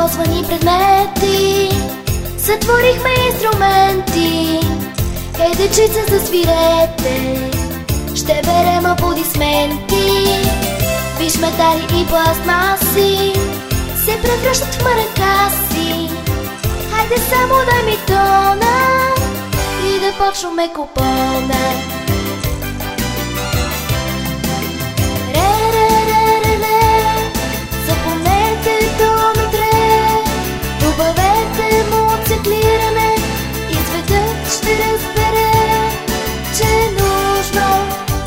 използвани предмети, сътворихме инструменти. Хей, дечица, засвирете, ще берем аплодисменти. Виж, метали и пластмаси се превръщат в маракаси. Хайде само дай ми тона и да почваме купона. Запомнете до митре, добавете му циклиране, изведнъж ще разбере, че е нужно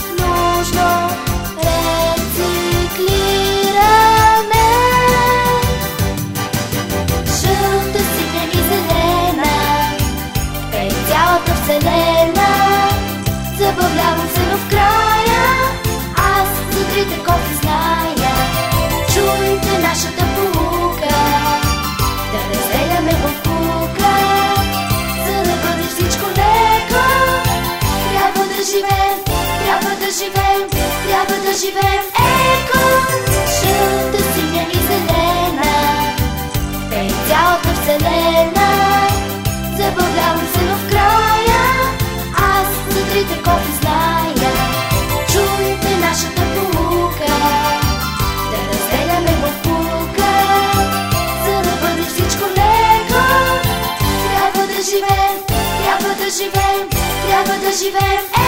рециклиране. Жълта, синя и зелена е цялата вселена. Забавлявам се, но в края аз за трите кофи зная. Чуйте нашата поука, да разделяме в кука, за да бъде всичко леко. Трябва да живеем, трябва да живеем, трябва да живеем еко. Жълта, синя и зелена е цялата вселена. Забавлявам се, но в края аз за трите кофи зная. Чуйте нашата поука, да разделяме в кука, за да бъде всичко леко. Трябва да живеем, трябва да живеем, трябва да живеем